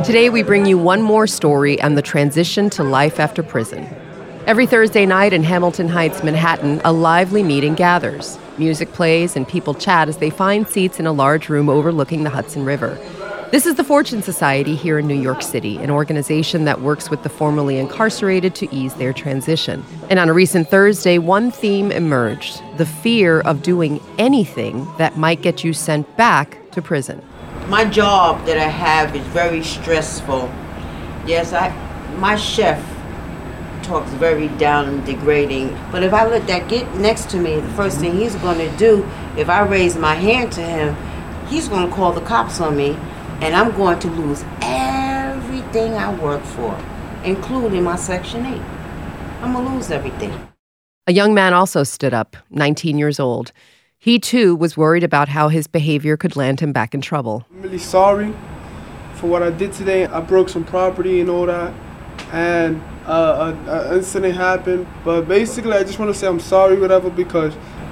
Today we bring you one more story on the transition to life after prison. Every Thursday night in Hamilton Heights, Manhattan, a lively meeting gathers. Music plays and people chat as they find seats in a large room overlooking the Hudson River. This is the Fortune Society here in New York City, an organization that works with the formerly incarcerated to ease their transition. And on a recent Thursday, one theme emerged: the fear of doing anything that might get you sent back to prison. My job that I have is very stressful. Yes, my chef talks very down and degrading, but if I let that get next to me, the first thing he's going to do, if I raise my hand to him, he's going to call the cops on me, and I'm going to lose everything I work for, including my Section 8. I'm going to lose everything. A young man also stood up, 19 years old. He, too, was worried about how his behavior could land him back in trouble. I'm really sorry for what I did today. I broke some property and all that, and an incident happened. But basically, I just want to say I'm sorry, whatever, because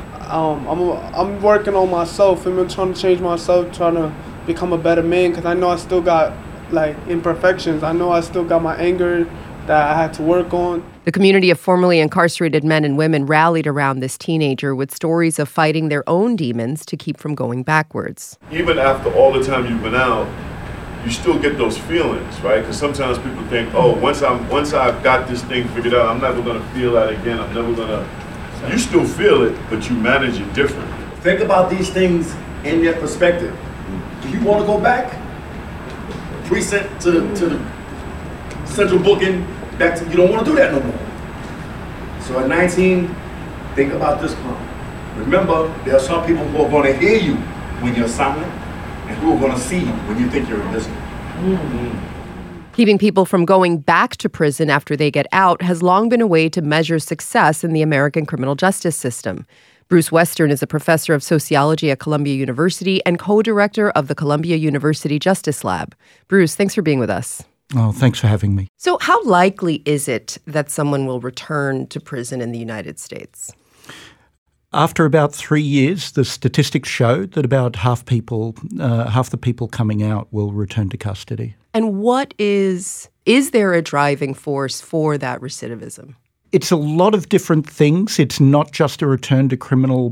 I'm working on myself, and I'm trying to change myself, trying to become a better man, because I know I still got, imperfections. I know I still got my anger that I had to work on. The community of formerly incarcerated men and women rallied around this teenager with stories of fighting their own demons to keep from going backwards. Even after all the time you've been out, you still get those feelings, right? Because sometimes people think, oh, once I've got this thing figured out, I'm never going to feel that again. I'm never going to. You still feel it, but you manage it different. Think about these things in their perspective. Do you want to go back? Precinct to the central booking, back to, you don't want to do that no more. So at 19, think about this part. Remember, there are some people who are going to hear you when you're silent, and who are going to see you when you think you're invisible. Mm-hmm. Keeping people from going back to prison after they get out has long been a way to measure success in the American criminal justice system. Bruce Western is a professor of sociology at Columbia University and co-director of the Columbia University Justice Lab. Bruce, thanks for being with us. Oh, thanks for having me. So how likely is it that someone will return to prison in the United States? After about 3 years, the statistics showed that about half the people coming out will return to custody. And is there a driving force for that recidivism? It's a lot of different things. It's not just a return to criminal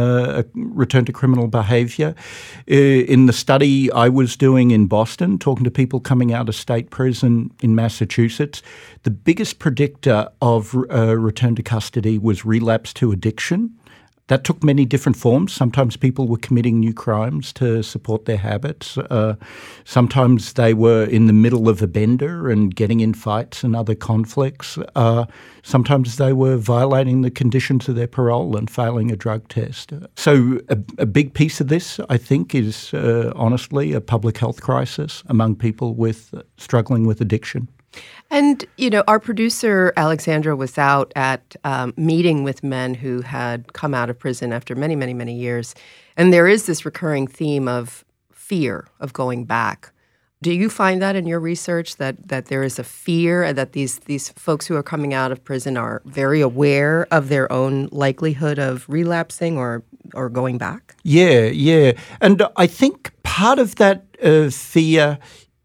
behaviour. In the study I was doing in Boston, talking to people coming out of state prison in Massachusetts, the biggest predictor of return to custody was relapse to addiction. That took many different forms. Sometimes people were committing new crimes to support their habits. Sometimes they were in the middle of a bender and getting in fights and other conflicts. Sometimes they were violating the conditions of their parole and failing a drug test. So a big piece of this, I think, is honestly a public health crisis among people struggling with addiction. And, our producer, Alexandra, was out at meeting with men who had come out of prison after many, many, many years. And there is this recurring theme of fear of going back. Do you find that in your research, that there is a fear, that these folks who are coming out of prison are very aware of their own likelihood of relapsing or going back? Yeah. And I think part of that fear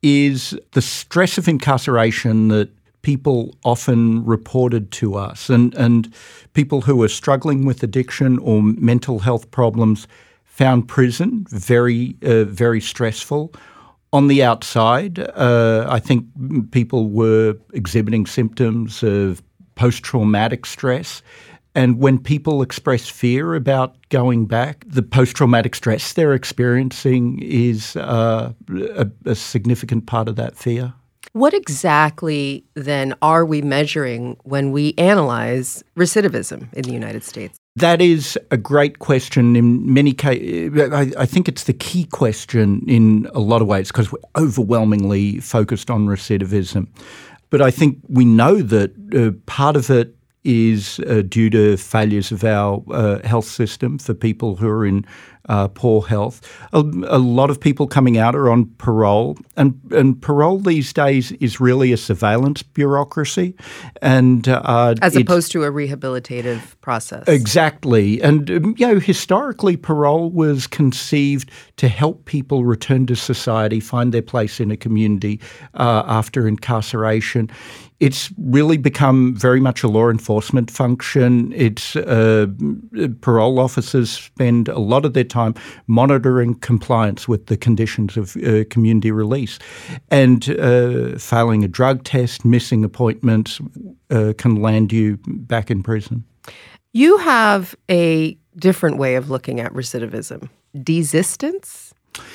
is the stress of incarceration that people often reported to us, and people who are struggling with addiction or mental health problems found prison very, very stressful. On the outside, I think people were exhibiting symptoms of post-traumatic stress. And when people express fear about going back, the post-traumatic stress they're experiencing is a significant part of that fear. What exactly, then, are we measuring when we analyze recidivism in the United States? That is a great question. In many cases, I think it's the key question in a lot of ways because we're overwhelmingly focused on recidivism. But I think we know that part of it is due to failures of our health system for people who are in poor health. A lot of people coming out are on parole, and parole these days is really a surveillance bureaucracy, and as opposed to a rehabilitative process. Exactly, and historically, parole was conceived to help people return to society, find their place in a community after incarceration. It's really become very much a law enforcement function. It's parole officers spend a lot of their time monitoring compliance with the conditions of community release. And failing a drug test, missing appointments can land you back in prison. You have a different way of looking at recidivism. Desistance?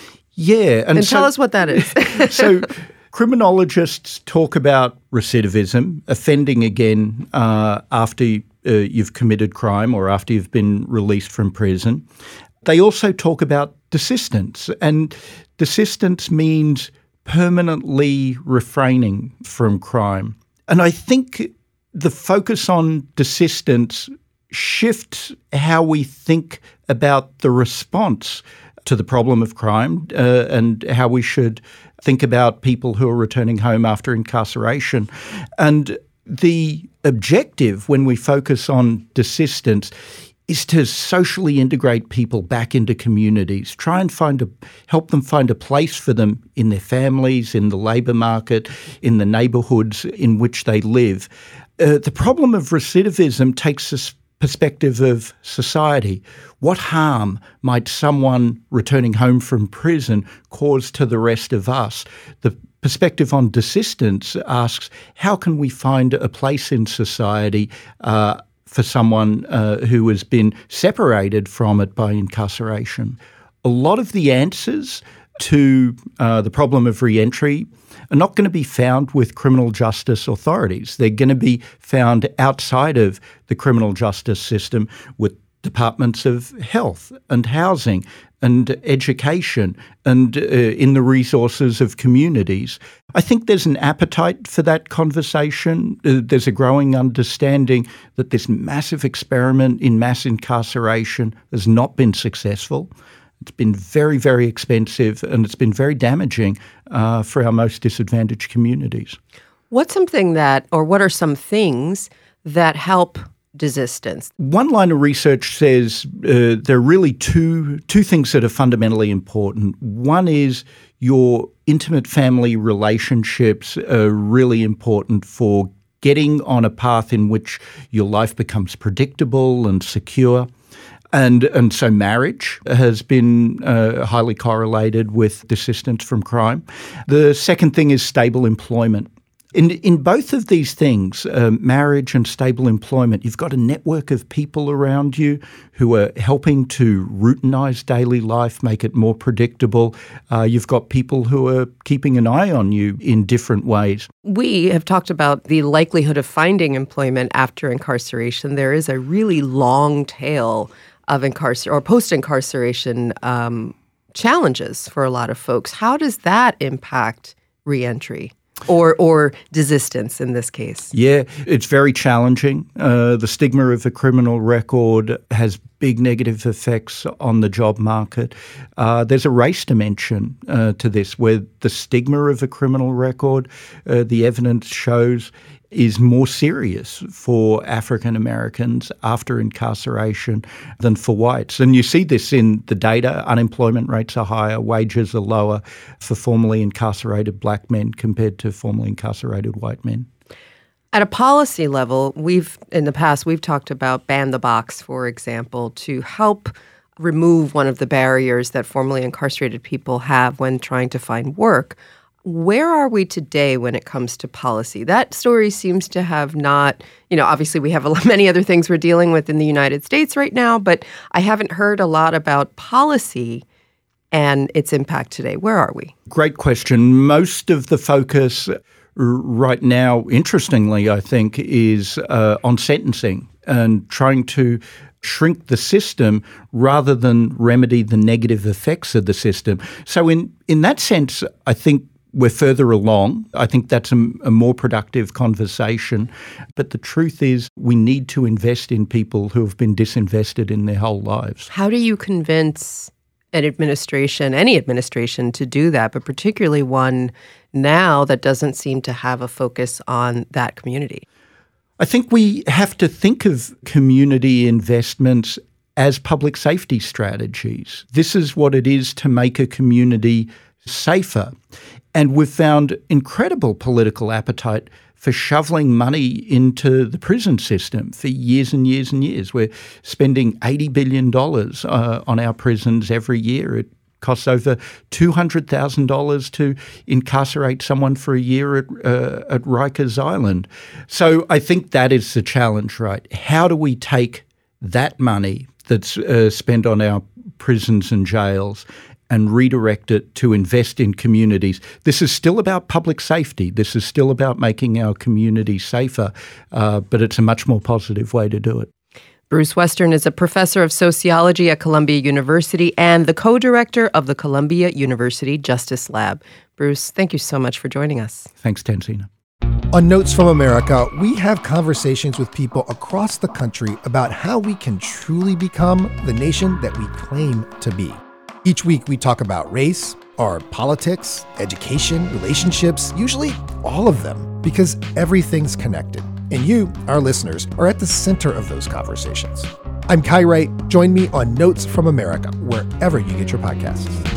Yeah. And tell us what that is. So criminologists talk about recidivism, offending again after you've committed crime or after you've been released from prison. They also talk about desistance, and desistance means permanently refraining from crime. And I think the focus on desistance shifts how we think about the response to the problem of crime and how we should think about people who are returning home after incarceration. And the objective when we focus on desistance is to socially integrate people back into communities, try and help them find a place for them in their families, in the labour market, in the neighbourhoods in which they live. The problem of recidivism takes us perspective of society. What harm might someone returning home from prison cause to the rest of us? The perspective on desistance asks, how can we find a place in society for someone who has been separated from it by incarceration? A lot of the answers to the problem of re-entry are not going to be found with criminal justice authorities. They're going to be found outside of the criminal justice system with departments of health and housing and education and in the resources of communities. I think there's an appetite for that conversation. There's a growing understanding that this massive experiment in mass incarceration has not been successful. It's been very, very expensive, and it's been very damaging for our most disadvantaged communities. What are some things that help desistance? One line of research says there are really two things that are fundamentally important. One is your intimate family relationships are really important for getting on a path in which your life becomes predictable and secure. And so marriage has been highly correlated with desistance from crime. The second thing is stable employment. In both of these things, marriage and stable employment, you've got a network of people around you who are helping to routinize daily life, make it more predictable. You've got people who are keeping an eye on you in different ways. We have talked about the likelihood of finding employment after incarceration. There is a really long tail of post-incarceration challenges for a lot of folks. How does that impact reentry or desistance in this case? Yeah, it's very challenging. The stigma of a criminal record has big negative effects on the job market. There's a race dimension to this, where the stigma of a criminal record, the evidence shows, is more serious for African Americans after incarceration than for whites. And you see this in the data. Unemployment rates are higher, wages are lower for formerly incarcerated black men compared to formerly incarcerated white men. At a policy level, in the past we've talked about Ban the Box, for example, to help remove one of the barriers that formerly incarcerated people have when trying to find work. Where are we today when it comes to policy? That story seems to have not, obviously we have many other things we're dealing with in the United States right now, but I haven't heard a lot about policy and its impact today. Where are we? Great question. Most of the focus right now, interestingly, I think, is on sentencing and trying to shrink the system rather than remedy the negative effects of the system. So in that sense, I think we're further along. I think that's a more productive conversation. But the truth is we need to invest in people who have been disinvested in their whole lives. How do you convince any administration to do that, but particularly one now that doesn't seem to have a focus on that community. I think we have to think of community investments as public safety strategies. This is what it is to make a community safer. And we've found incredible political appetite for shoveling money into the prison system for years and years and years. We're spending $80 billion on our prisons every year. It costs over $200,000 to incarcerate someone for a year at Rikers Island. So I think that is the challenge, right? How do we take that money that's spent on our prisons and jails and redirect it to invest in communities? This is still about public safety. This is still about making our community safer, but it's a much more positive way to do it. Bruce Western is a professor of sociology at Columbia University and the co-director of the Columbia University Justice Lab. Bruce, thank you so much for joining us. Thanks, Tanzina. On Notes from America, we have conversations with people across the country about how we can truly become the nation that we claim to be. Each week, we talk about race, our politics, education, relationships, usually all of them, because everything's connected. And you, our listeners, are at the center of those conversations. I'm Kai Wright. Join me on Notes from America, wherever you get your podcasts.